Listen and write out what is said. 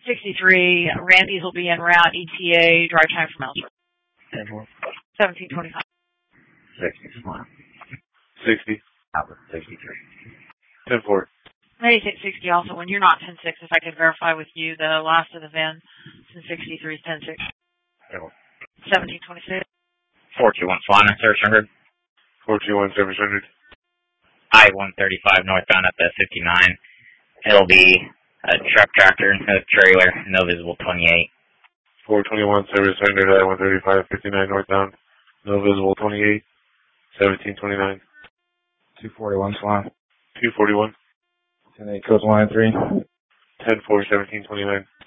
63, Randy's will be en route, ETA, drive time from Ellsworth. 10-4. 1725. 60, Smile. 60. Albert, 63. 10-4. Maybe hit 60 also. When you're not 10-6, if I could verify with you the last of the VIN, since 63 is 10-6. 1726. 421 Solana, service rendered. 421 service rendered. I-135 northbound at the 59. It'll be a truck tractor, a trailer, no visible 28. 421 service rendered. I-135 59 northbound, no visible 28. 1729. 241 Solana. 241. 10-8 code line 3. 10-4 1729.